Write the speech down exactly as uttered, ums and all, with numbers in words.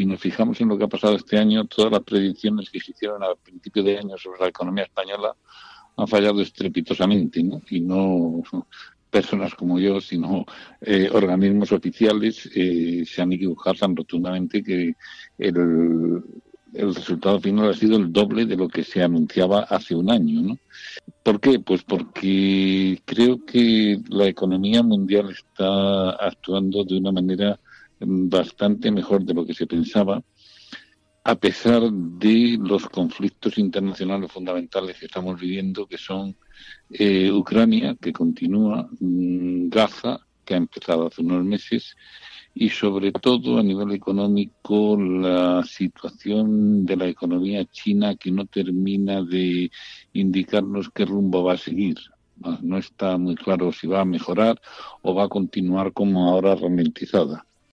si nos fijamos en lo que ha pasado este año, todas las predicciones que se hicieron al principio de año sobre la economía española han fallado estrepitosamente, ¿no? Y no personas como yo, sino eh, organismos oficiales eh, se han equivocado tan rotundamente que el, el resultado final ha sido el doble de lo que se anunciaba hace un año, ¿no? ¿Por qué? Pues porque creo que la economía mundial está actuando de una manera bastante mejor de lo que se pensaba, a pesar de los conflictos internacionales fundamentales que estamos viviendo, que son eh, Ucrania, que continúa, mmm, Gaza, que ha empezado hace unos meses, y sobre todo a nivel económico la situación de la economía china, que no termina de indicarnos qué rumbo va a seguir. No está muy claro si va a mejorar o va a continuar como ahora ralentizada.